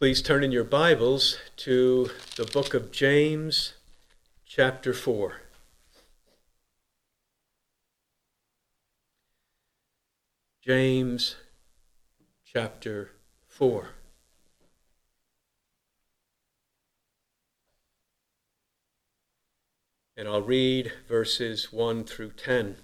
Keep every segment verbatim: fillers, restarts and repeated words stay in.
Please turn in your Bibles to the book of James, chapter four. James, chapter four. And I'll read verses one through ten.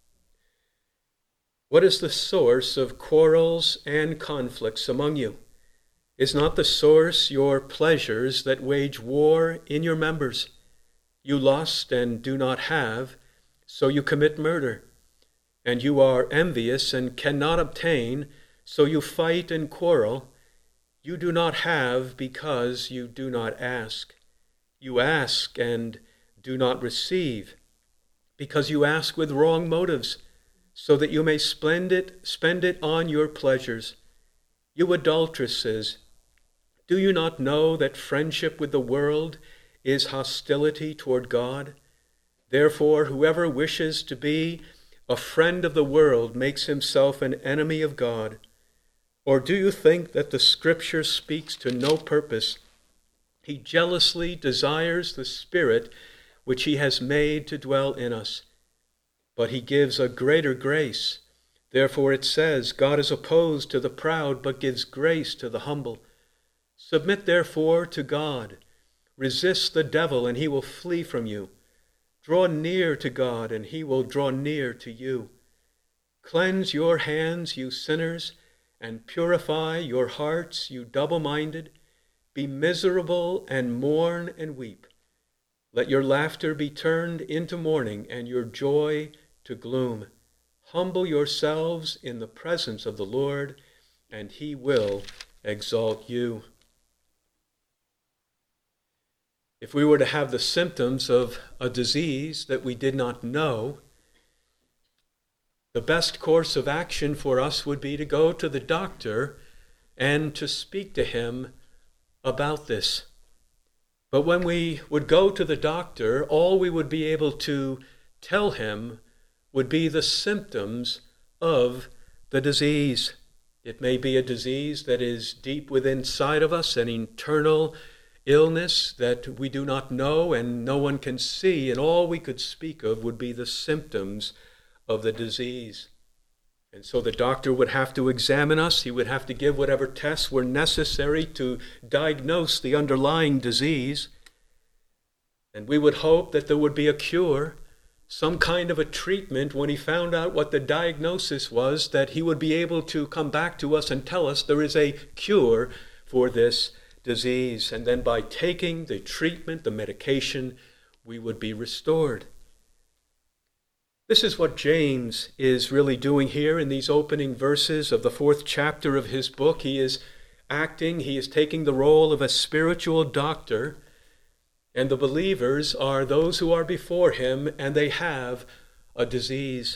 What is the source of quarrels and conflicts among you? Is not the source your pleasures that wage war in your members? You lust and do not have, so you commit murder. And you are envious and cannot obtain, so you fight and quarrel. You do not have because you do not ask. You ask and do not receive, because you ask with wrong motives, so that you may spend it, spend it on your pleasures. You adulteresses, do you not know that friendship with the world is hostility toward God? Therefore, whoever wishes to be a friend of the world makes himself an enemy of God. Or do you think that the Scripture speaks to no purpose? He jealously desires the Spirit which he has made to dwell in us. But he gives a greater grace. Therefore it says, God is opposed to the proud, but gives grace to the humble. Submit therefore to God. Resist the devil, and he will flee from you. Draw near to God, and he will draw near to you. Cleanse your hands, you sinners, and purify your hearts, you double-minded. Be miserable and mourn and weep. Let your laughter be turned into mourning, and your joy to gloom. Humble yourselves in the presence of the Lord, and he will exalt you. If we were to have the symptoms of a disease that we did not know, the best course of action for us would be to go to the doctor and to speak to him about this. But when we would go to the doctor, all we would be able to tell him would be the symptoms of the disease. It may be a disease that is deep within inside of us, an internal illness that we do not know and no one can see, and all we could speak of would be the symptoms of the disease. And so the doctor would have to examine us. He would have to give whatever tests were necessary to diagnose the underlying disease. And we would hope that there would be a cure, some kind of a treatment when he found out what the diagnosis was, that he would be able to come back to us and tell us there is a cure for this disease. And then by taking the treatment, the medication, we would be restored. This is what James is really doing here in these opening verses of the fourth chapter of his book. He is acting, he is taking the role of a spiritual doctor, and the believers are those who are before him, and they have a disease.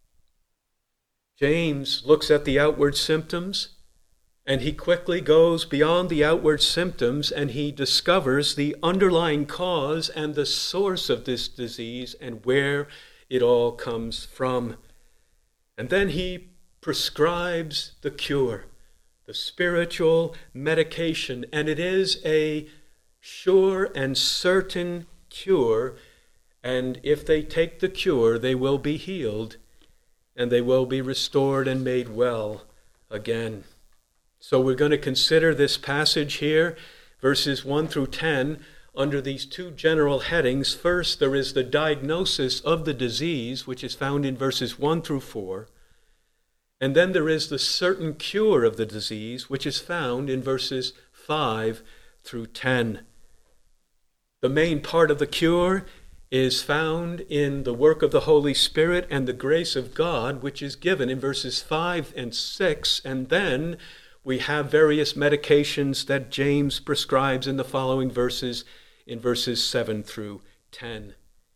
James looks at the outward symptoms, and he quickly goes beyond the outward symptoms, and he discovers the underlying cause and the source of this disease and where it all comes from. And then he prescribes the cure, the spiritual medication, and it is a sure and certain cure, and if they take the cure, they will be healed, and they will be restored and made well again. So we're going to consider this passage here, verses one through ten, under these two general headings. First, there is the diagnosis of the disease, which is found in verses one through four. And then there is the certain cure of the disease, which is found in verses five through ten. The main part of the cure is found in the work of the Holy Spirit and the grace of God, which is given in verses five and six. And then we have various medications that James prescribes in the following verses, in verses seven through ten.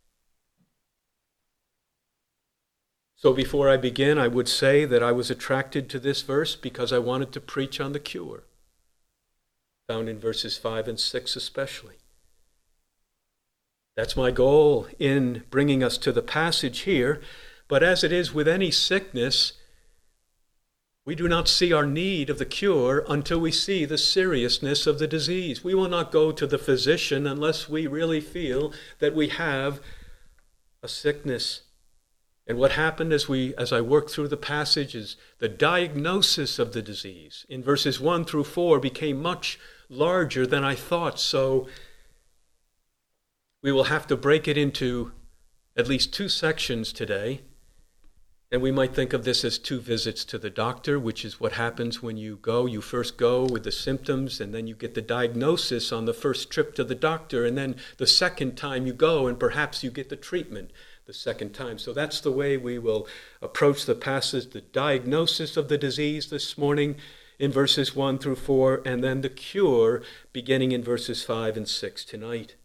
So before I begin, I would say that I was attracted to this verse because I wanted to preach on the cure, found in verses five and six especially. That's my goal in bringing us to the passage here. But as it is with any sickness, We do not see our need of the cure until we see the seriousness of the disease. We will not go to the physician unless we really feel that we have a sickness. And what happened as we, as I worked through the passage is the diagnosis of the disease in verses one through four became much larger than I thought. So we will have to break it into at least two sections today. And we might think of this as two visits to the doctor, which is what happens when you go. You first go with the symptoms, and then you get the diagnosis on the first trip to the doctor, and then the second time you go, and perhaps you get the treatment the second time. So that's the way we will approach the passage, the diagnosis of the disease this morning in verses one through four, and then the cure beginning in verses five and six tonight.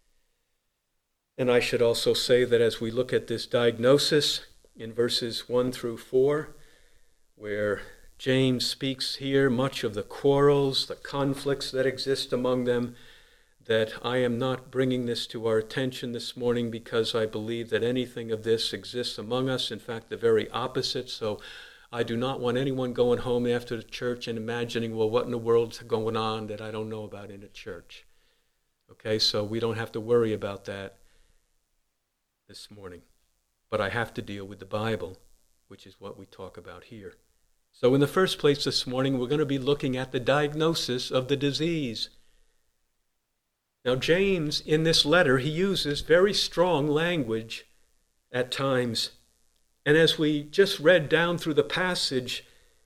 And I should also say that as we look at this diagnosis in verses one through four, where James speaks here much of the quarrels, the conflicts that exist among them, that I am not bringing this to our attention this morning because I believe that anything of this exists among us. In fact, the very opposite. So I do not want anyone going home after the church and imagining, well, what in the world's going on that I don't know about in a church? Okay, so we don't have to worry about that this morning. But I have to deal with the Bible, which is what we talk about here. So in the first place this morning, we're going to be looking at the diagnosis of the disease. Now, James, in this letter, he uses very strong language at times. And as we just read down through the passage,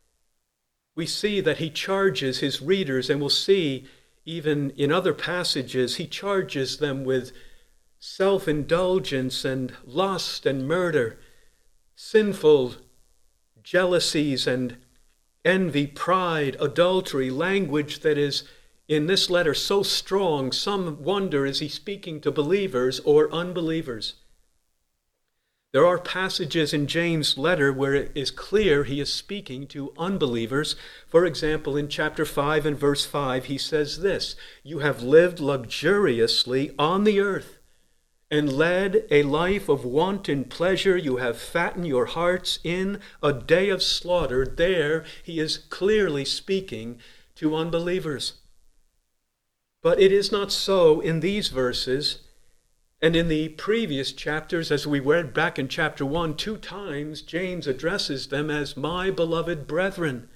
we see that he charges his readers, and we'll see even in other passages, he charges them with self-indulgence and lust and murder, sinful jealousies and envy, pride, adultery, language that is in this letter so strong, some wonder, is he speaking to believers or unbelievers? There are passages in James' letter where it is clear he is speaking to unbelievers. For example, in chapter five and verse five, he says this, "You have lived luxuriously on the earth and led a life of wanton pleasure. You have fattened your hearts in a day of slaughter." There he is clearly speaking to unbelievers. But it is not so in these verses. And in the previous chapters, as we read back in chapter one, two times James addresses them as my beloved brethren.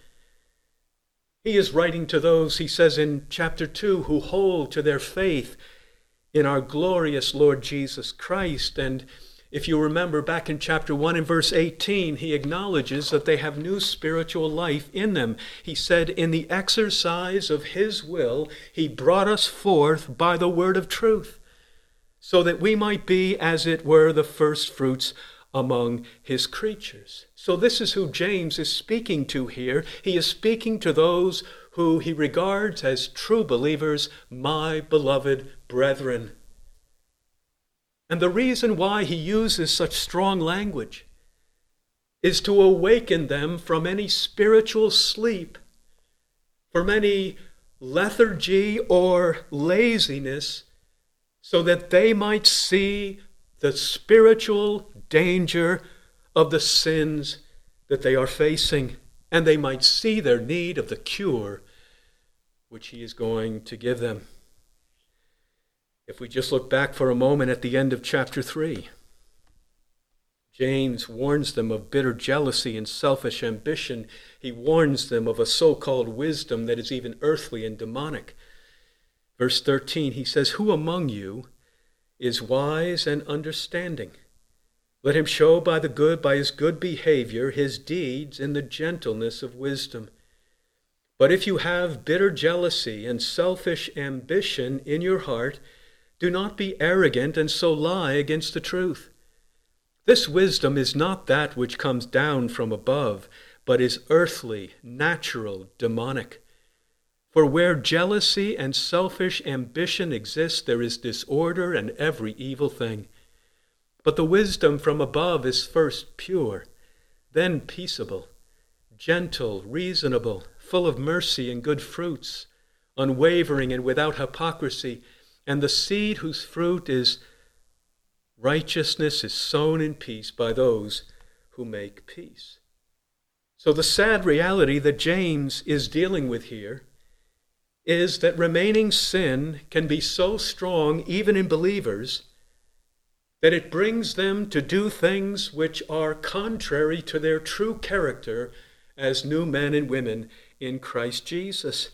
He is writing to those, he says in chapter two, who hold to their faith in our glorious Lord Jesus Christ. And if you remember back in chapter one and verse eighteen, he acknowledges that they have new spiritual life in them. He said, in the exercise of his will, he brought us forth by the word of truth, so that we might be, as it were, the first fruits among his creatures. So this is who James is speaking to here. He is speaking to those who he regards as true believers, my beloved brethren. And the reason why he uses such strong language is to awaken them from any spiritual sleep, from any lethargy or laziness, so that they might see the spiritual danger of the sins that they are facing, and they might see their need of the cure which he is going to give them. If we just look back for a moment at the end of chapter three, James warns them of bitter jealousy and selfish ambition. He warns them of a so-called wisdom that is even earthly and demonic. Verse thirteen, he says, "Who among you is wise and understanding? Let him show by the good, by his good behavior, his deeds in the gentleness of wisdom. But if you have bitter jealousy and selfish ambition in your heart, do not be arrogant and so lie against the truth. This wisdom is not that which comes down from above, but is earthly, natural, demonic. For where jealousy and selfish ambition exist, there is disorder and every evil thing. But the wisdom from above is first pure, then peaceable, gentle, reasonable, full of mercy and good fruits, unwavering and without hypocrisy. And the seed whose fruit is righteousness is sown in peace by those who make peace." So the sad reality that James is dealing with here is that remaining sin can be so strong, even in believers, that it brings them to do things which are contrary to their true character as new men and women in Christ Jesus.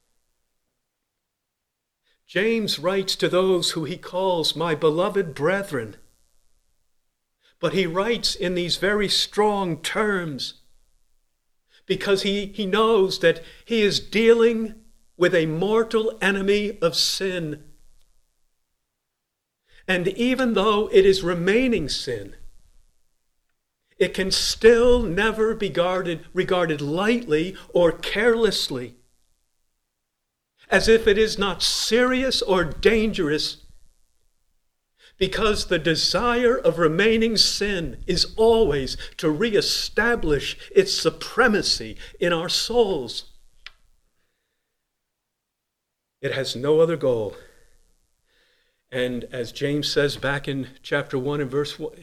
James writes to those who he calls my beloved brethren, but he writes in these very strong terms because he, he knows that he is dealing with a mortal enemy of sin. And even though it is remaining sin, it can still never be regarded, regarded lightly or carelessly, as if it is not serious or dangerous, because the desire of remaining sin is always to reestablish its supremacy in our souls. It has no other goal. And as James says back in chapter one and verse one,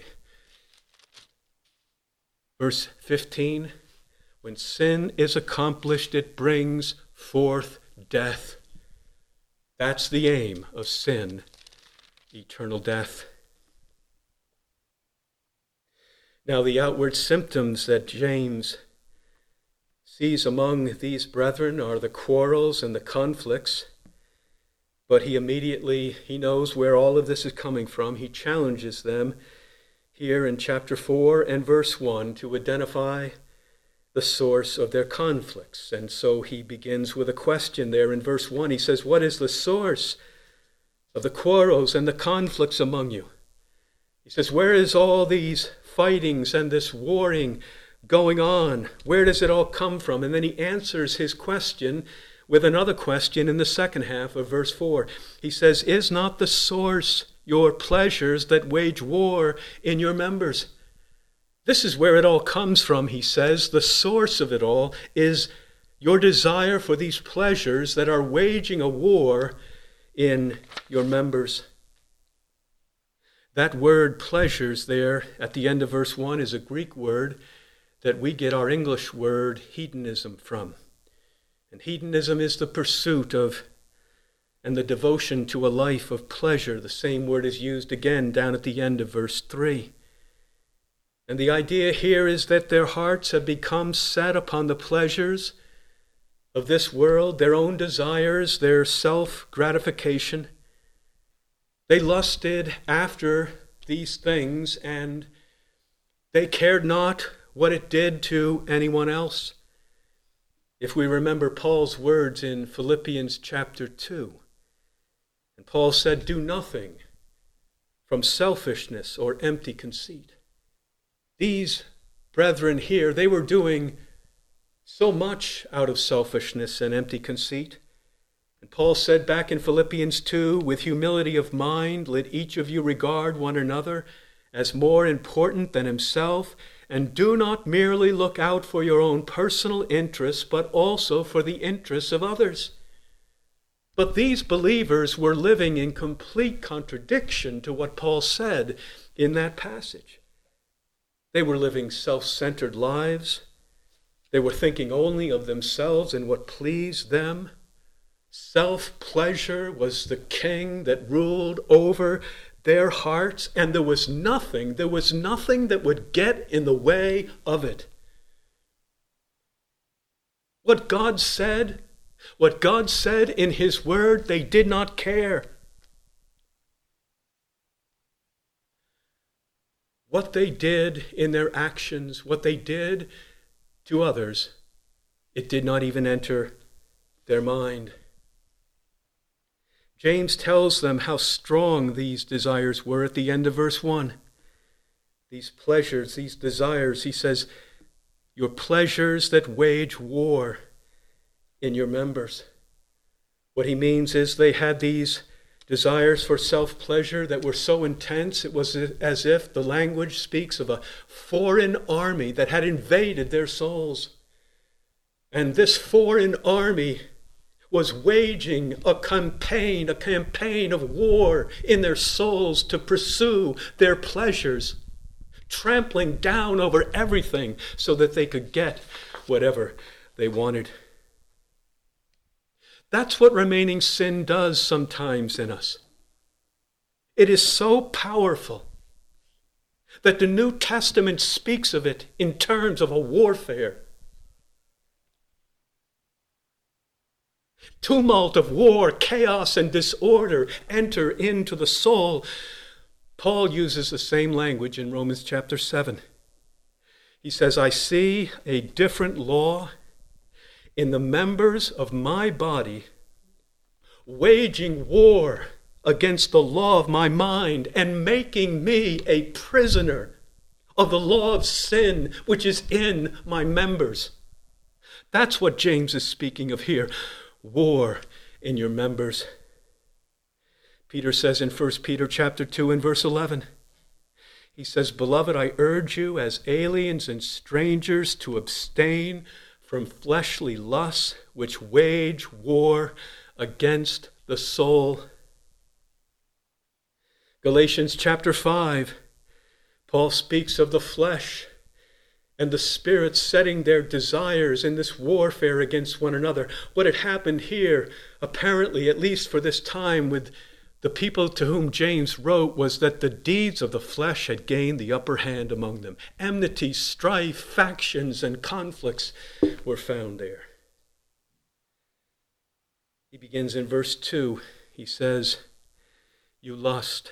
verse fifteen, when sin is accomplished, it brings forth death. That's the aim of sin, eternal death. Now, the outward symptoms that James sees among these brethren are the quarrels and the conflicts. But he immediately, he knows where all of this is coming from. He challenges them here in chapter four and verse one to identify the source of their conflicts. And so he begins with a question there in verse one. He says, what is the source of the quarrels and the conflicts among you? He says, where is all these fightings and this warring going on? Where does it all come from? And then he answers his question with another question in the second half of verse four. He says, is not the source your pleasures that wage war in your members? This is where it all comes from, he says. The source of it all is your desire for these pleasures that are waging a war in your members. That word pleasures there at the end of verse one is a Greek word that we get our English word hedonism from. And hedonism is the pursuit of and the devotion to a life of pleasure. The same word is used again down at the end of verse three. And the idea here is that their hearts have become set upon the pleasures of this world, their own desires, their self-gratification. They lusted after these things, and they cared not what it did to anyone else. If we remember Paul's words in Philippians chapter two, and Paul said, do nothing from selfishness or empty conceit. These brethren here, they were doing so much out of selfishness and empty conceit. And Paul said back in Philippians two, with humility of mind, let each of you regard one another as more important than himself, and do not merely look out for your own personal interests, but also for the interests of others. But these believers were living in complete contradiction to what Paul said in that passage. They were living self-centered lives. They were thinking only of themselves and what pleased them. Self-pleasure was the king that ruled over their hearts, and there was nothing, there was nothing that would get in the way of it. What God said, what God said in his word, they did not care. What they did in their actions, what they did to others, it did not even enter their mind. James tells them how strong these desires were at the end of verse one. These pleasures, these desires, he says, your pleasures that wage war in your members. What he means is they had these desires for self-pleasure that were so intense, it was as if the language speaks of a foreign army that had invaded their souls. And this foreign army was waging a campaign, a campaign of war in their souls to pursue their pleasures, trampling down over everything so that they could get whatever they wanted. That's what remaining sin does sometimes in us. It is so powerful that the New Testament speaks of it in terms of a warfare. Tumult of war, chaos, and disorder enter into the soul. Paul uses the same language in Romans chapter seven. He says, I see a different law in the members of my body, waging war against the law of my mind and making me a prisoner of the law of sin which is in my members. That's what James is speaking of here. War in your members. Peter says in First Peter chapter two and verse eleven, he says, Beloved, I urge you as aliens and strangers to abstain from fleshly lusts which wage war against the soul. Galatians chapter five, Paul speaks of the flesh and the Spirit setting their desires in this warfare against one another. What had happened here, apparently, at least for this time, with the people to whom James wrote, was that the deeds of the flesh had gained the upper hand among them. Enmity, strife, factions, and conflicts were found there. He begins in verse two. He says, you lust.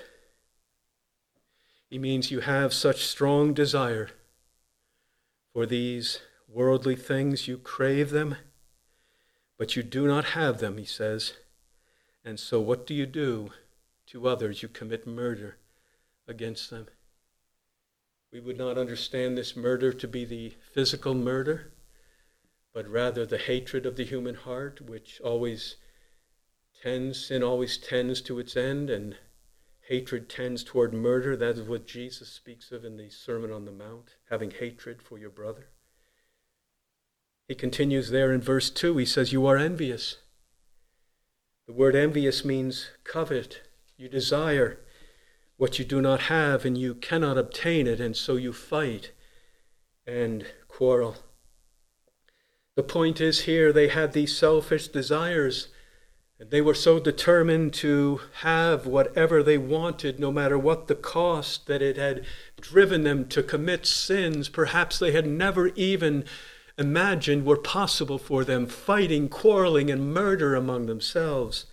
He means you have such strong desire for these worldly things, you crave them, but you do not have them, he says. And so what do you do to others? You commit murder against them. We would not understand this murder to be the physical murder, but rather the hatred of the human heart, which always tends, sin always tends to its end, and hatred tends toward murder. That is what Jesus speaks of in the Sermon on the Mount, having hatred for your brother. He continues there in verse two. He says, you are envious. The word envious means covet. You desire what you do not have, and you cannot obtain it, and so you fight and quarrel. The point is here, they had these selfish desires. They were so determined to have whatever they wanted, no matter what the cost, that it had driven them to commit sins perhaps they had never even imagined were possible for them, fighting, quarreling, and murder among themselves.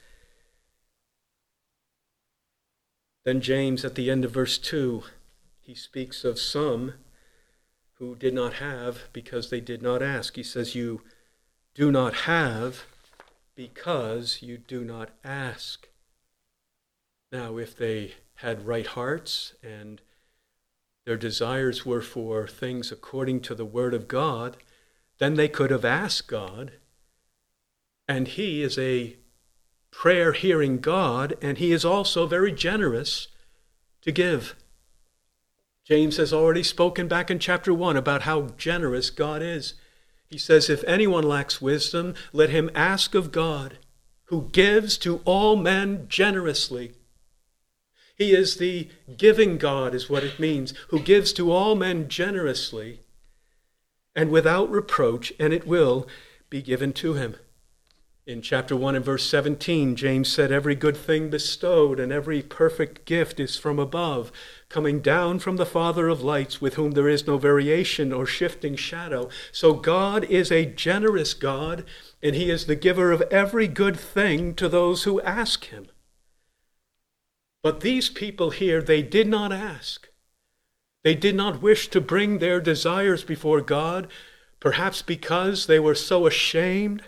Then James, at the end of verse two, he speaks of some who did not have because they did not ask. He says, you do not have because you do not ask. Now, if they had right hearts and their desires were for things according to the Word of God, then they could have asked God. And He is a prayer-hearing God, and He is also very generous to give. James has already spoken back in chapter one about how generous God is. He says, if anyone lacks wisdom, let him ask of God, who gives to all men generously. He is the giving God, is what it means, who gives to all men generously and without reproach, and it will be given to him. In chapter one and verse seventeen, James said, every good thing bestowed and every perfect gift is from above, coming down from the Father of lights, with whom there is no variation or shifting shadow. So God is a generous God, and He is the giver of every good thing to those who ask Him. But these people here, they did not ask. They did not wish to bring their desires before God, perhaps because they were so ashamed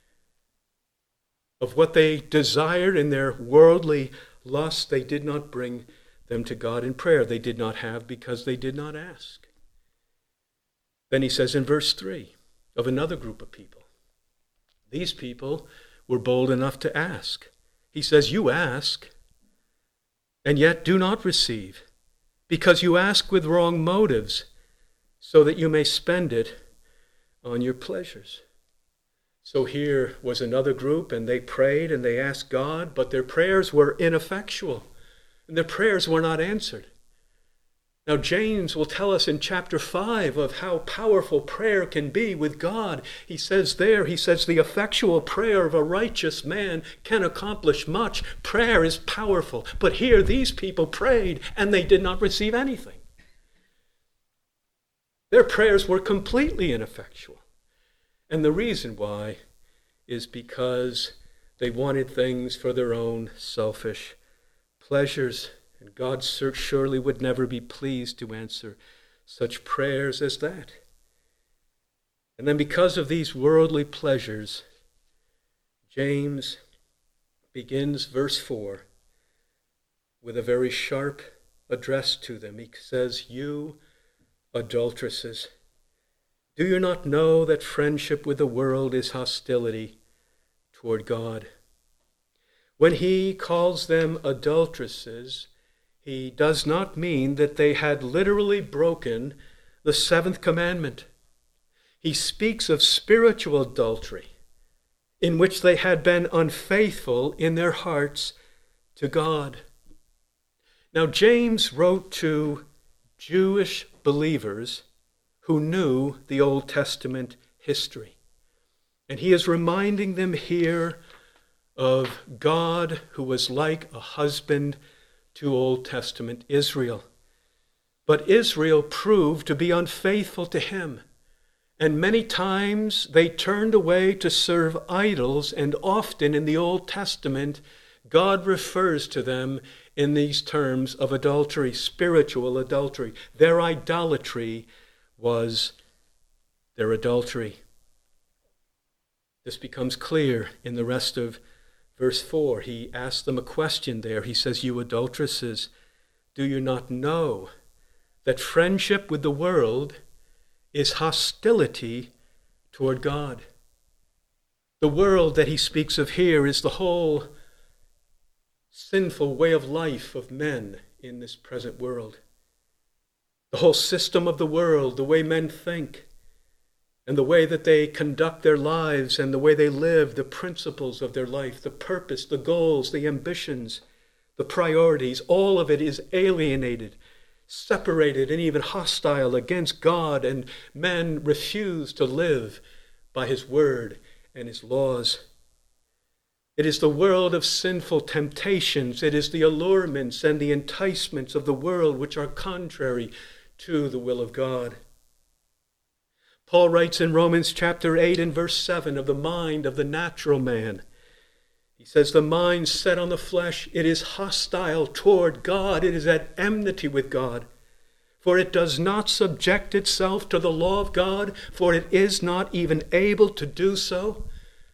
of what they desired in their worldly lust. They did not bring them to God in prayer. They did not have because they did not ask. Then he says in verse three of another group of people, these people were bold enough to ask. He says, you ask and yet do not receive, because you ask with wrong motives, so that you may spend it on your pleasures. So here was another group, and they prayed and they asked God, but their prayers were ineffectual, and their prayers were not answered. Now, James will tell us in chapter five of how powerful prayer can be with God. He says there, he says, the effectual prayer of a righteous man can accomplish much. Prayer is powerful. But here, these people prayed and they did not receive anything. Their prayers were completely ineffectual. And the reason why is because they wanted things for their own selfish pleasures. And God surely would never be pleased to answer such prayers as that. And then because of these worldly pleasures, James begins verse four with a very sharp address to them. He says, "You adulteresses, do you not know that friendship with the world is hostility toward God?" When he calls them adulteresses, he does not mean that they had literally broken the seventh commandment. He speaks of spiritual adultery, in which they had been unfaithful in their hearts to God. Now, James wrote to Jewish believers who knew the Old Testament history. And he is reminding them here of God who was like a husband to Old Testament Israel. But Israel proved to be unfaithful to him. And many times they turned away to serve idols, and often in the Old Testament, God refers to them in these terms of adultery, spiritual adultery. Their idolatry was their adultery. This becomes clear in the rest of verse four. He asks them a question there. He says, "You adulteresses, do you not know that friendship with the world is hostility toward God?" The world that he speaks of here is the whole sinful way of life of men in this present world. The whole system of the world, the way men think, and the way that they conduct their lives and the way they live, the principles of their life, the purpose, the goals, the ambitions, the priorities, all of it is alienated, separated, and even hostile against God, and men refuse to live by his word and his laws. It is the world of sinful temptations. It is the allurements and the enticements of the world which are contrary to the will of God. Paul writes in Romans chapter eight and verse seven of the mind of the natural man. He says, "The mind set on the flesh, it is hostile toward God. It is at enmity with God. For it does not subject itself to the law of God, for it is not even able to do so."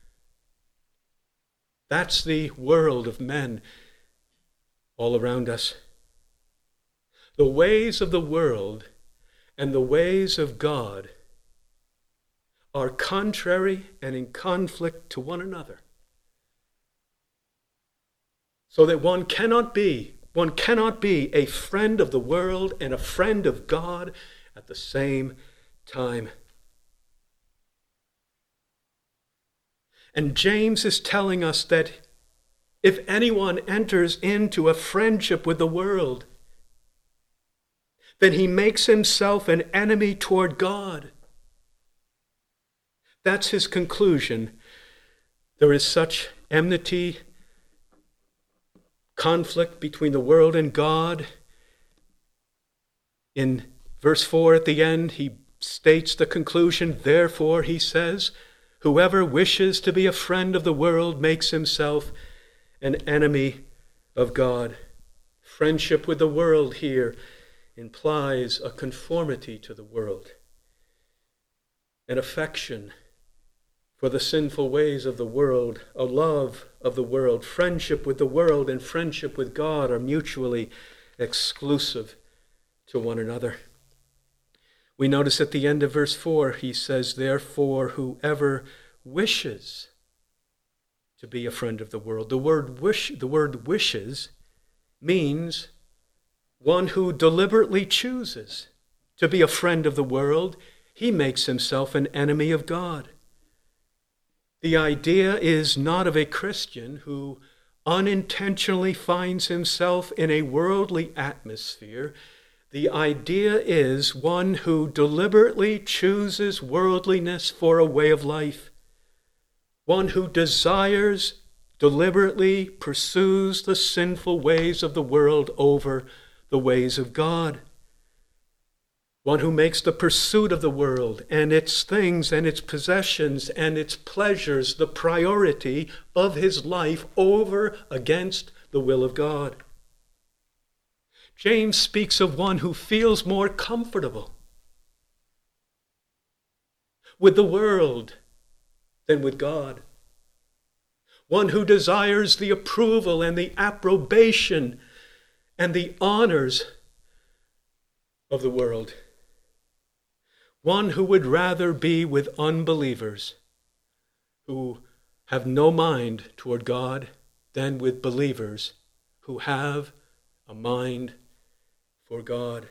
That's the world of men all around us. The ways of the world and the ways of God are contrary and in conflict to one another. So that one cannot be, one cannot be a friend of the world and a friend of God at the same time. And James is telling us that if anyone enters into a friendship with the world, then he makes himself an enemy toward God. That's his conclusion. There is such enmity, conflict between the world and God. In verse four at the end, he states the conclusion. Therefore, he says, whoever wishes to be a friend of the world makes himself an enemy of God. Friendship with the world here implies a conformity to the world, an affection for the sinful ways of the world, a love of the world. Friendship with the world and friendship with God are mutually exclusive to one another. We notice at the end of verse four, he says, therefore, whoever wishes to be a friend of the world. The word wish, the word wishes means one who deliberately chooses to be a friend of the world. He makes himself an enemy of God. The idea is not of a Christian who unintentionally finds himself in a worldly atmosphere The idea is one who deliberately chooses worldliness for a way of life, one who desires, deliberately pursues the sinful ways of the world over the ways of God, one who makes the pursuit of the world and its things and its possessions and its pleasures the priority of his life over against the will of God. James speaks of one who feels more comfortable with the world than with God. One who desires the approval and the approbation and the honors of the world. One who would rather be with unbelievers who have no mind toward God than with believers who have a mind for God.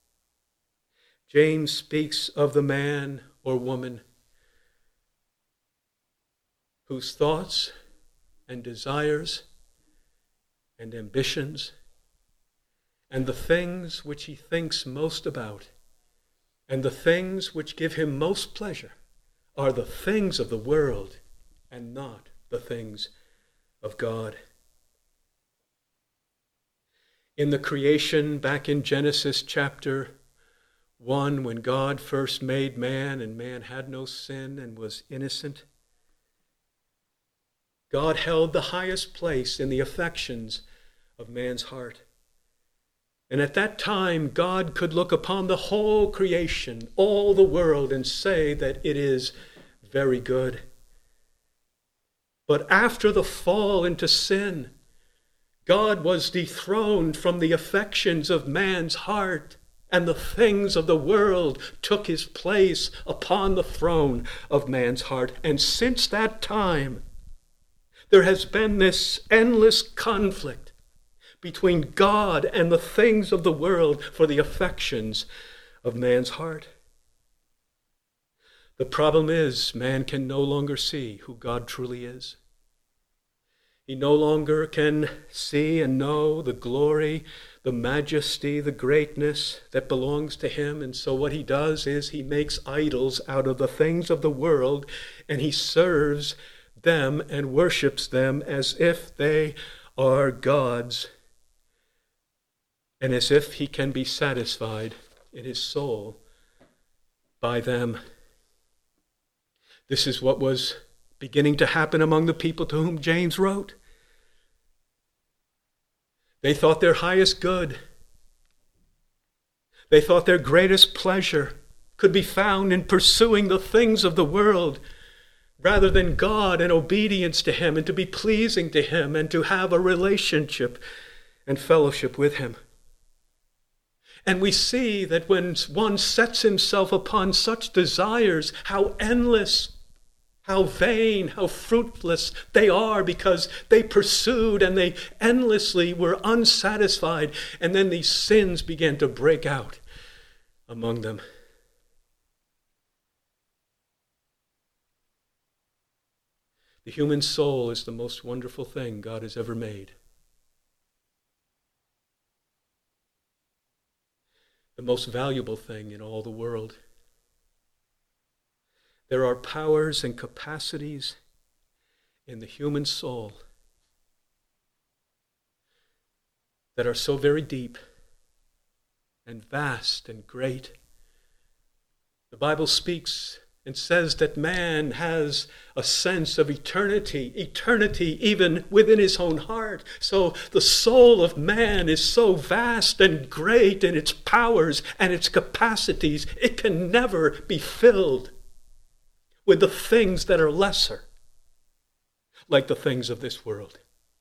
James speaks of the man or woman whose thoughts and desires and ambitions and the things which he thinks most about and the things which give him most pleasure are the things of the world and not the things of God. In the creation, back in Genesis chapter one, when God first made man and man had no sin and was innocent, God held the highest place in the affections of man's heart. And at that time, God could look upon the whole creation, all the world, and say that it is very good. But after the fall into sin, God was dethroned from the affections of man's heart, and the things of the world took his place upon the throne of man's heart. And since that time, there has been this endless conflict between God and the things of the world for the affections of man's heart. The problem is, man can no longer see who God truly is. He no longer can see and know the glory, the majesty, the greatness that belongs to him. And so what he does is he makes idols out of the things of the world, and he serves them and worships them as if they are gods, and as if he can be satisfied in his soul by them. This is what was beginning to happen among the people to whom James wrote. They thought their highest good, they thought their greatest pleasure could be found in pursuing the things of the world rather than God and obedience to him and to be pleasing to him and to have a relationship and fellowship with him. And we see that when one sets himself upon such desires, how endless, how vain, how fruitless they are, because they pursued and they endlessly were unsatisfied. And then these sins began to break out among them. The human soul is the most wonderful thing God has ever made. The most valuable thing in all the world. There are powers and capacities in the human soul that are so very deep and vast and great. The Bible speaks and says that man has a sense of eternity, eternity even within his own heart. So the soul of man is so vast and great in its powers and its capacities, it can never be filled with the things that are lesser, like the things of this world.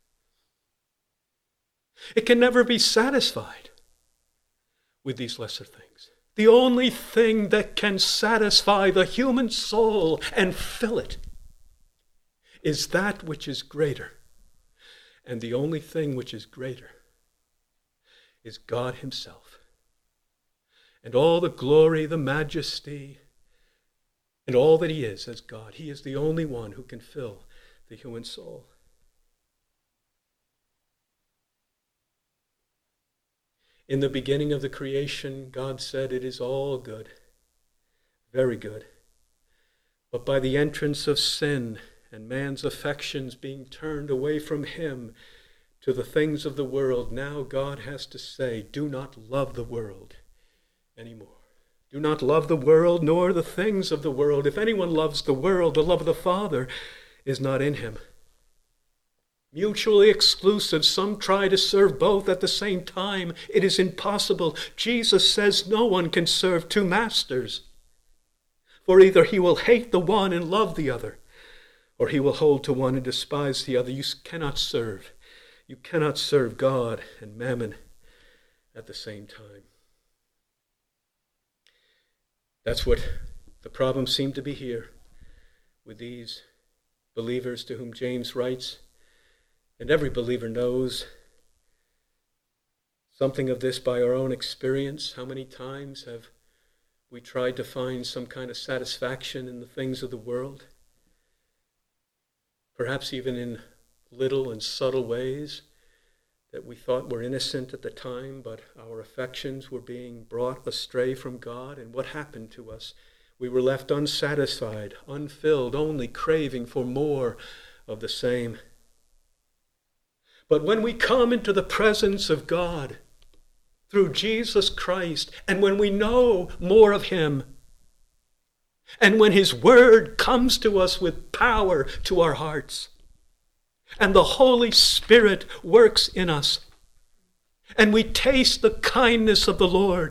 It can never be satisfied with these lesser things. The only thing that can satisfy the human soul and fill it is that which is greater. And the only thing which is greater is God himself. And all the glory, the majesty, and all that he is as God. He is the only one who can fill the human soul. In the beginning of the creation, God said, "It is all good, very good." But by the entrance of sin and man's affections being turned away from him to the things of the world, now God has to say, do not love the world anymore. Do not love the world nor the things of the world. If anyone loves the world, the love of the Father is not in him. Mutually exclusive. Some try to serve both at the same time. It is impossible. Jesus says no one can serve two masters. For either he will hate the one and love the other, or he will hold to one and despise the other. You cannot serve. You cannot serve God and mammon at the same time. That's what the problem seemed to be here with these believers to whom James writes. And every believer knows something of this by our own experience. How many times have we tried to find some kind of satisfaction in the things of the world? Perhaps even in little and subtle ways that we thought were innocent at the time, but our affections were being brought astray from God. And what happened to us? We were left unsatisfied, unfilled, only craving for more of the same. But when we come into the presence of God through Jesus Christ, and when we know more of him, and when his word comes to us with power to our hearts, and the Holy Spirit works in us, and we taste the kindness of the Lord,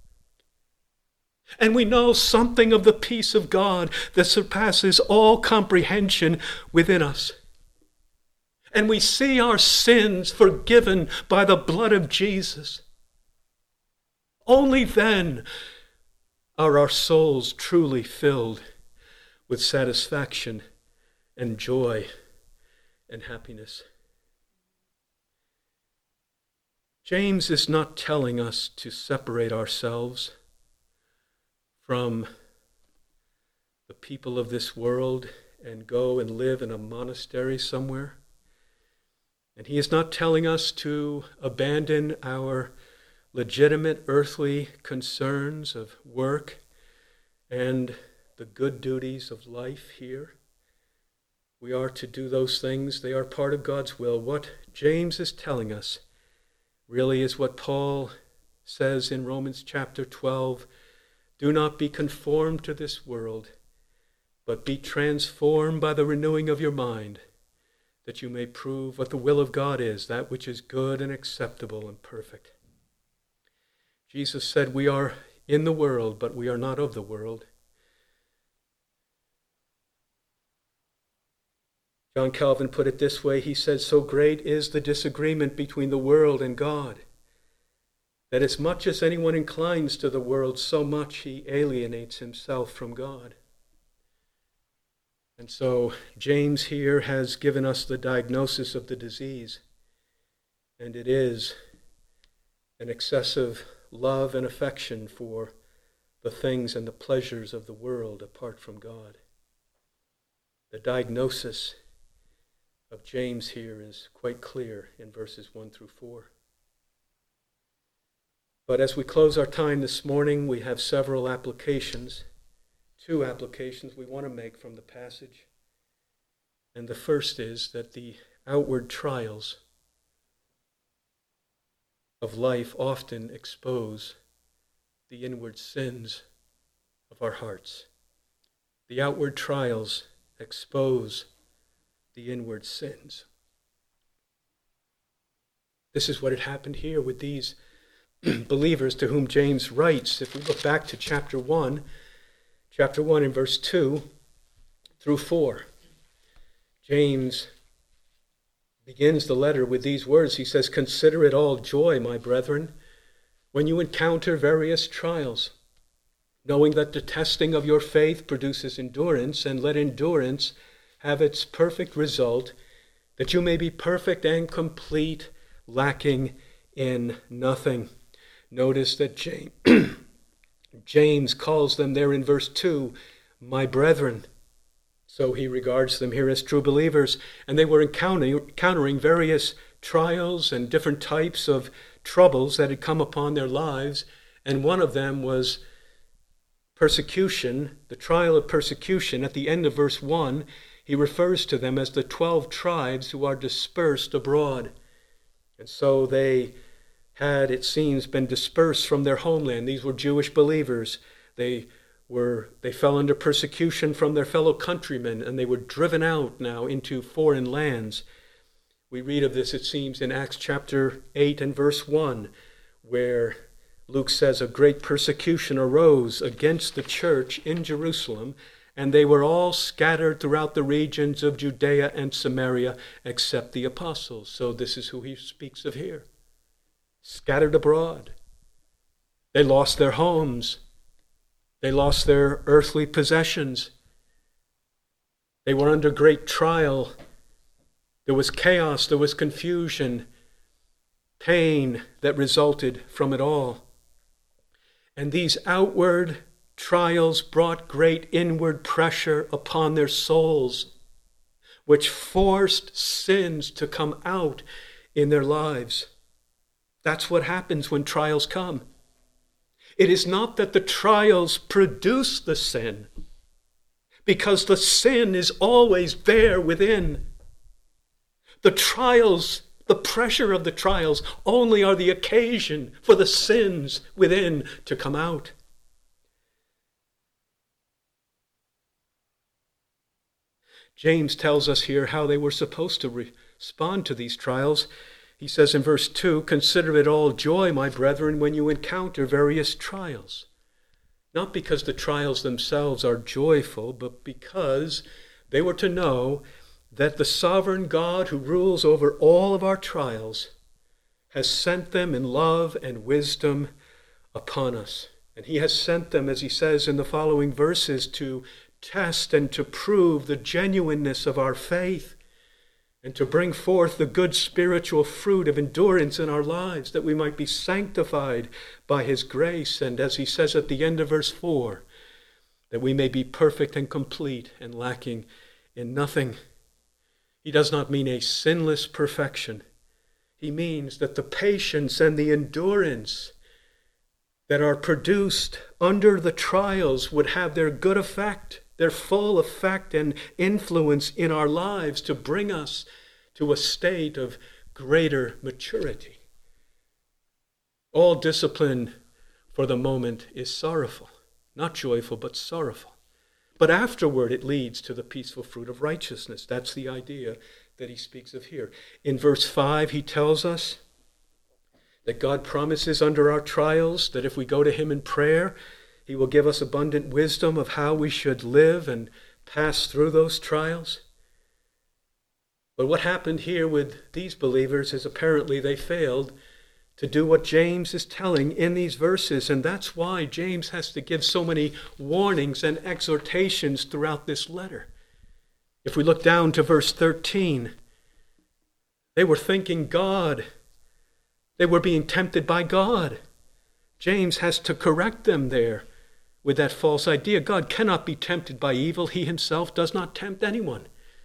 and we know something of the peace of God that surpasses all comprehension within us, and we see our sins forgiven by the blood of Jesus, only then are our souls truly filled with satisfaction and joy and happiness. James is not telling us to separate ourselves from the people of this world and go and live in a monastery somewhere. And he is not telling us to abandon our legitimate earthly concerns of work and the good duties of life here. We are to do those things. They are part of God's will. What James is telling us really is what Paul says in Romans chapter twelve. Do not be conformed to this world, but be transformed by the renewing of your mind, that you may prove what the will of God is, that which is good and acceptable and perfect. Jesus said, we are in the world, but we are not of the world. John Calvin put it this way. He said, so great is the disagreement between the world and God, that as much as anyone inclines to the world, so much he alienates himself from God. And so James here has given us the diagnosis of the disease, and it is an excessive love and affection for the things and the pleasures of the world apart from God. The diagnosis of James here is quite clear in verses one through four. But as we close our time this morning, we have several applications, two applications we want to make from the passage. And the first is that the outward trials of life often expose the inward sins of our hearts. The outward trials expose the inward sins. This is what had happened here with these believers to whom James writes. If we look back to chapter one, chapter one in verse two through four, James begins the letter with these words. He says, consider it all joy, my brethren, when you encounter various trials, knowing that the testing of your faith produces endurance, and let endurance have its perfect result, that you may be perfect and complete, lacking in nothing. Notice that James, James calls them there in verse two, my brethren. So he regards them here as true believers, and they were encountering, encountering various trials and different types of troubles that had come upon their lives, and one of them was persecution, the trial of persecution. At the end of verse one, he refers to them as the twelve tribes who are dispersed abroad. And so they had, it seems, been dispersed from their homeland. These were Jewish believers. They were they fell under persecution from their fellow countrymen, and they were driven out now into foreign lands. We read of this, it seems, in Acts chapter eight and verse one, where Luke says a great persecution arose against the church in Jerusalem, and they were all scattered throughout the regions of Judea and Samaria, except the apostles. So this is who he speaks of here. Scattered abroad. They lost their homes. They lost their earthly possessions. They were under great trial. There was chaos, there was confusion, pain that resulted from it all. And these outward trials brought great inward pressure upon their souls, which forced sins to come out in their lives. That's what happens when trials come. It is not that the trials produce the sin, because the sin is always there within. The trials, the pressure of the trials, only are the occasion for the sins within to come out. James tells us here how they were supposed to respond to these trials. He says in verse two, "Consider it all joy, my brethren, when you encounter various trials." Not because the trials themselves are joyful, but because they were to know that the sovereign God who rules over all of our trials has sent them in love and wisdom upon us. And he has sent them, as he says in the following verses, to test and to prove the genuineness of our faith, and to bring forth the good spiritual fruit of endurance in our lives, that we might be sanctified by his grace. And as he says at the end of verse four, that we may be perfect and complete and lacking in nothing. He does not mean a sinless perfection. He means that the patience and the endurance that are produced under the trials would have their good effect, their full effect and influence in our lives to bring us to a state of greater maturity. All discipline for the moment is sorrowful, not joyful, but sorrowful. But afterward it leads to the peaceful fruit of righteousness. That's the idea that he speaks of here. In verse five, he tells us that God promises under our trials that if we go to him in prayer, he will give us abundant wisdom of how we should live and pass through those trials. But what happened here with these believers is apparently they failed to do what James is telling in these verses. And that's why James has to give so many warnings and exhortations throughout this letter. If we look down to verse thirteen, they were thinking God. They were being tempted by God. James has to correct them there with that false idea. God cannot be tempted by evil. He himself does not tempt anyone.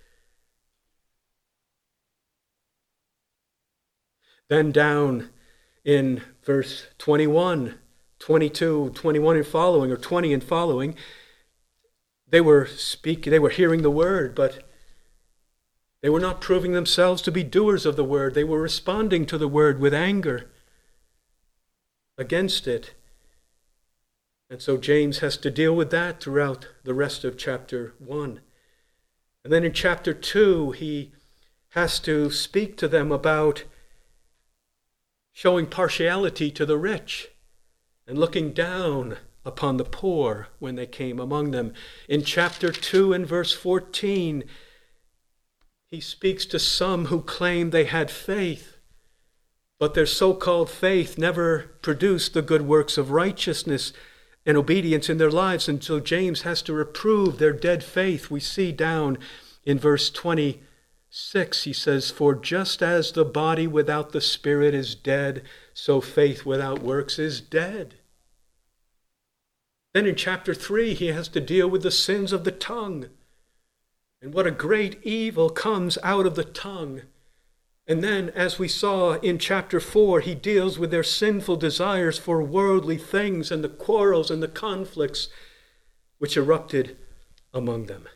Then down in verse twenty-one, twenty-two, twenty-one and following, or twenty and following, they were speaking, they were hearing the word, but they were not proving themselves to be doers of the word. They were responding to the word with anger against it. And so James has to deal with that throughout the rest of chapter one. And then in chapter two, he has to speak to them about showing partiality to the rich and looking down upon the poor when they came among them. In chapter two and verse fourteen, he speaks to some who claim they had faith, but their so-called faith never produced the good works of righteousness and obedience in their lives. And so James has to reprove their dead faith. We see down in verse twenty-six, he says, "For just as the body without the spirit is dead, so faith without works is dead." Then in chapter three, he has to deal with the sins of the tongue. And what a great evil comes out of the tongue. And then, as we saw in chapter four, he deals with their sinful desires for worldly things and the quarrels and the conflicts which erupted among them.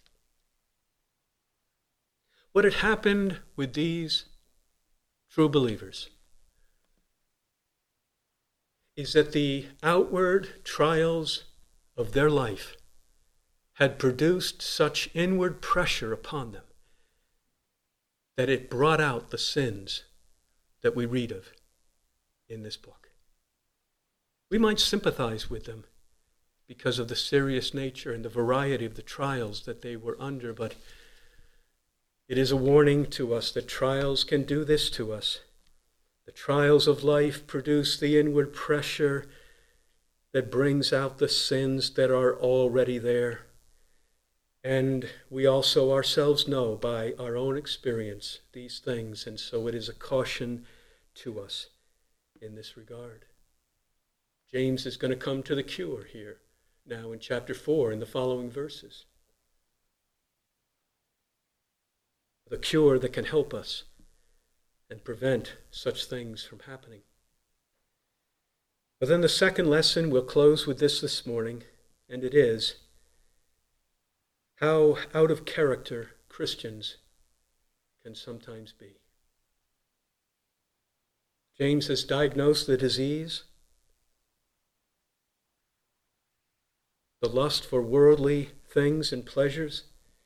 What had happened with these true believers is that the outward trials of their life had produced such inward pressure upon them that it brought out the sins that we read of in this book. We might sympathize with them because of the serious nature and the variety of the trials that they were under, but it is a warning to us that trials can do this to us. The trials of life produce the inward pressure that brings out the sins that are already there. And we also ourselves know by our own experience these things, and so it is a caution to us in this regard. James is going to come to the cure here now in chapter four in the following verses. The cure that can help us and prevent such things from happening. But then the second lesson, we'll close with this this morning, and it is how out of character Christians can sometimes be. James has diagnosed the disease, the lust for worldly things and pleasures.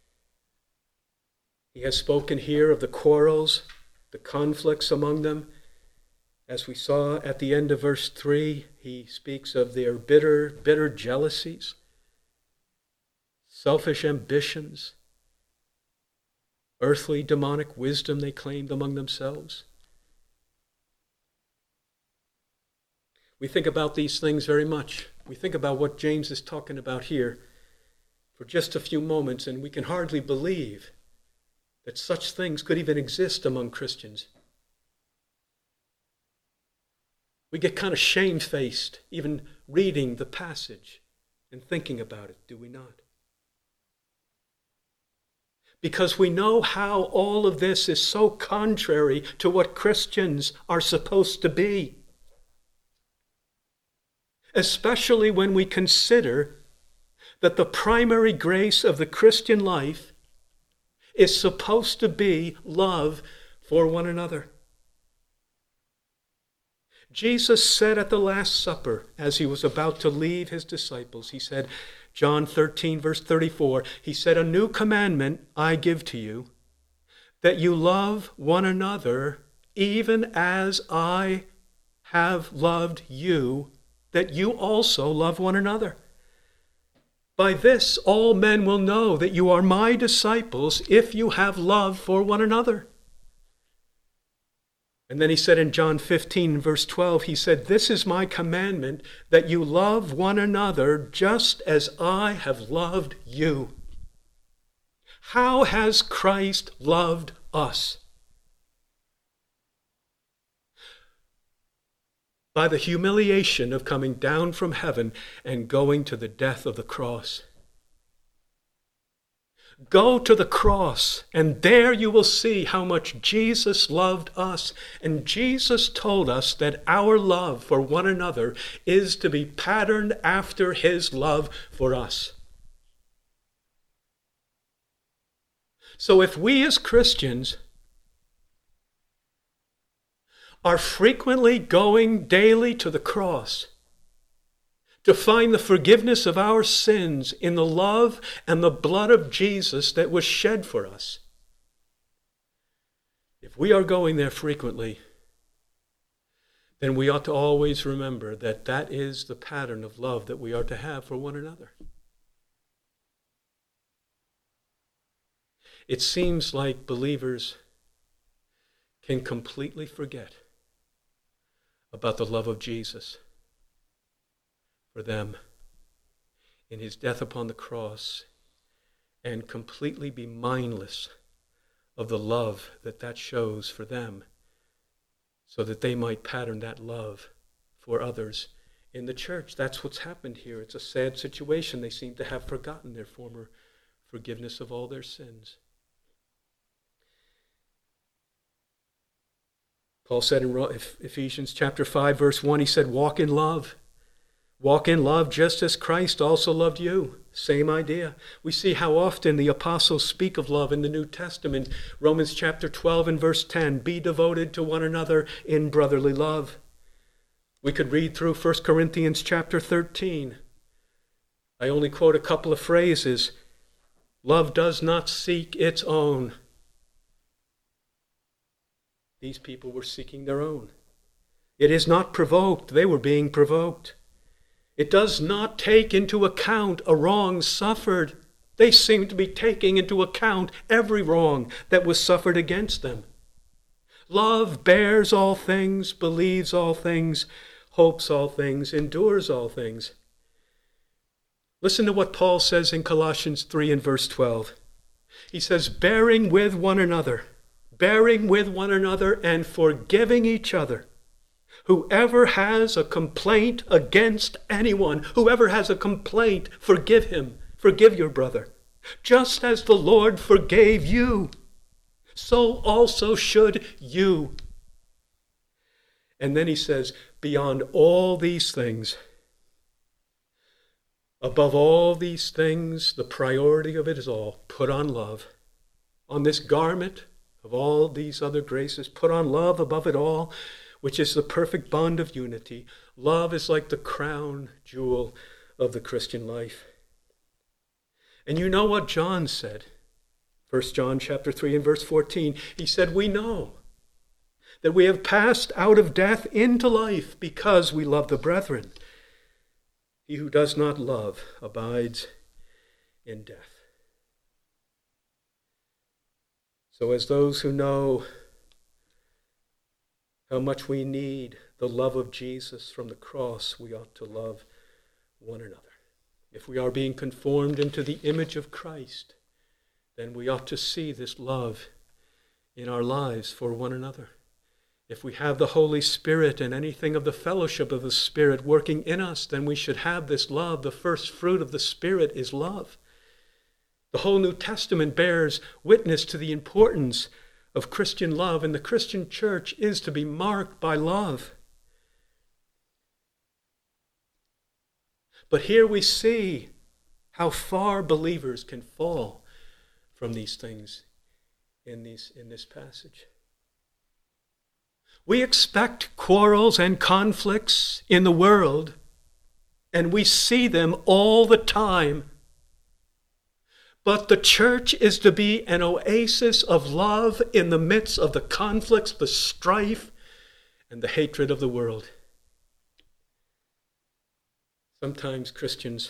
He has spoken here of the quarrels, the conflicts among them. As we saw at the end of verse three, he speaks of their bitter, bitter jealousies, selfish ambitions, earthly demonic wisdom they claimed among themselves. We think about these things very much. We think about what James is talking about here for just a few moments, and we can hardly believe that such things could even exist among Christians. We get kind of shamefaced even reading the passage and thinking about it, do we not? Because we know how all of this is so contrary to what Christians are supposed to be. Especially when we consider that the primary grace of the Christian life is supposed to be love for one another. Jesus said at the Last Supper, as he was about to leave his disciples, he said, John thirteen, verse thirty-four, he said, "A new commandment I give to you, that you love one another, even as I have loved you, that you also love one another. By this all men will know that you are my disciples, if you have love for one another." And then he said in John fifteen, verse twelve, he said, "This is my commandment, that you love one another just as I have loved you." How has Christ loved us? By the humiliation of coming down from heaven and going to the death of the cross. Go to the cross, and there you will see how much Jesus loved us. And Jesus told us that our love for one another is to be patterned after his love for us. So if we as Christians are frequently going daily to the cross to find the forgiveness of our sins in the love and the blood of Jesus that was shed for us, if we are going there frequently, then we ought to always remember that that is the pattern of love that we are to have for one another. It seems like believers can completely forget about the love of Jesus for them in his death upon the cross, and completely be mindless of the love that that shows for them, so that they might pattern that love for others in the church. That's what's happened here. It's a sad situation. They seem to have forgotten their former forgiveness of all their sins. Paul said in Ephesians chapter five, verse one, he said, walk in love. Walk in love just as Christ also loved you. Same idea. We see how often the apostles speak of love in the New Testament. Romans chapter twelve and verse ten, be devoted to one another in brotherly love. We could read through First Corinthians chapter thirteen. I only quote a couple of phrases. Love does not seek its own. These people were seeking their own. It is not provoked. They were being provoked. It does not take into account a wrong suffered. They seem to be taking into account every wrong that was suffered against them. Love bears all things, believes all things, hopes all things, endures all things. Listen to what Paul says in Colossians three and verse twelve. He says, bearing with one another, bearing with one another and forgiving each other. Whoever has a complaint against anyone, whoever has a complaint, forgive him. Forgive your brother. Just as the Lord forgave you, so also should you. And then he says, beyond all these things, above all these things, the priority of it is all, put on love. On this garment of all these other graces, put on love above it all, which is the perfect bond of unity. Love is like the crown jewel of the Christian life. And you know what John said. First John chapter three and verse fourteen. He said, we know that we have passed out of death into life because we love the brethren. He who does not love abides in death. So as those who know how much we need the love of Jesus from the cross, we ought to love one another. If we are being conformed into the image of Christ, then we ought to see this love in our lives for one another. If we have the Holy Spirit and anything of the fellowship of the Spirit working in us, then we should have this love. The first fruit of the Spirit is love. The whole New Testament bears witness to the importance of Christian love, and the Christian church is to be marked by love. But here we see how far believers can fall from these things in, these, in this passage. We expect quarrels and conflicts in the world, and we see them all the time. But the church is to be an oasis of love in the midst of the conflicts, the strife, and the hatred of the world. Sometimes Christians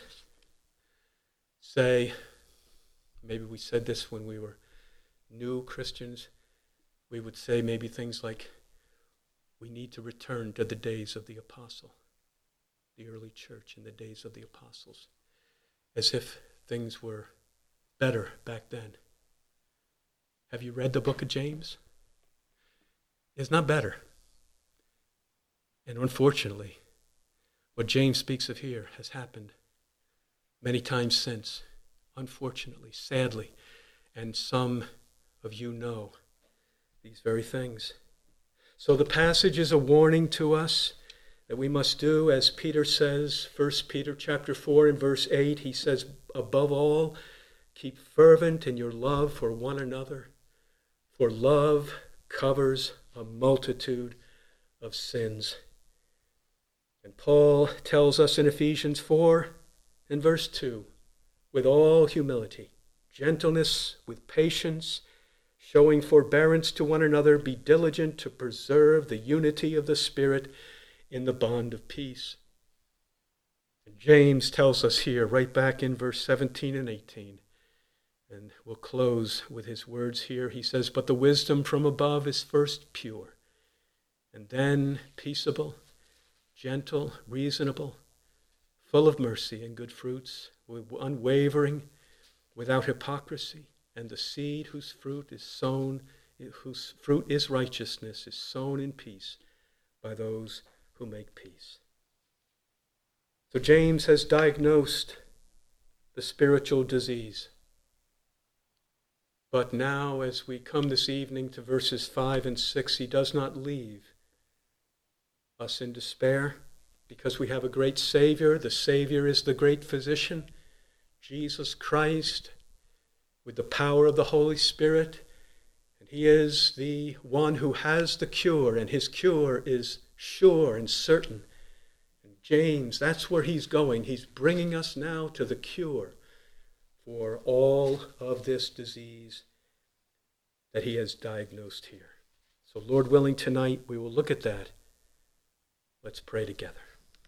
say, maybe we said this when we were new Christians, we would say maybe things like, we need to return to the days of the apostle, the early church in the days of the apostles, as if things were better back then. Have you read the book of James? It's not better. And unfortunately, what James speaks of here has happened many times since, unfortunately, sadly, and some of you know these very things. So the passage is a warning to us that we must do, as Peter says, First Peter chapter four and verse eight, he says, above all, keep fervent in your love for one another, for love covers a multitude of sins. And Paul tells us in Ephesians four and verse two, with all humility, gentleness, with patience, showing forbearance to one another, be diligent to preserve the unity of the Spirit in the bond of peace. And James tells us here, right back in verse seventeen and eighteen, and we'll close with his words here. He says, but the wisdom from above is first pure, and then peaceable, gentle, reasonable, full of mercy and good fruits, unwavering, without hypocrisy. And the seed whose fruit is sown, whose fruit is righteousness, is sown in peace by those who make peace. So James has diagnosed the spiritual disease. But now, as we come this evening to verses five and six, he does not leave us in despair, because we have a great Savior. The Savior is the great physician, Jesus Christ, with the power of the Holy Spirit. And he is the one who has the cure, and his cure is sure and certain. And James, that's where he's going. He's bringing us now to the cure for all of this disease that he has diagnosed here. So Lord willing, tonight we will look at that. Let's pray together.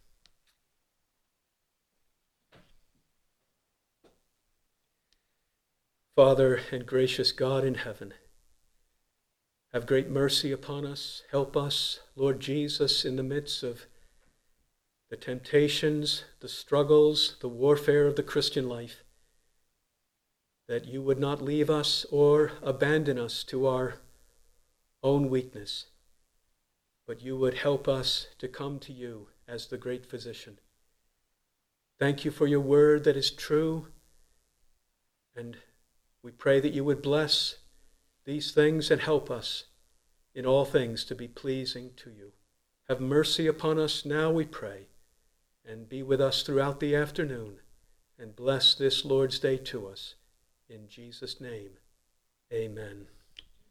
Father and gracious God in heaven, have great mercy upon us. Help us, Lord Jesus, in the midst of the temptations, the struggles, the warfare of the Christian life, that you would not leave us or abandon us to our own weakness, but you would help us to come to you as the great physician. Thank you for your word that is true, and we pray that you would bless these things and help us in all things to be pleasing to you. Have mercy upon us now, we pray, and be with us throughout the afternoon, and bless this Lord's Day to us. In Jesus' name, amen.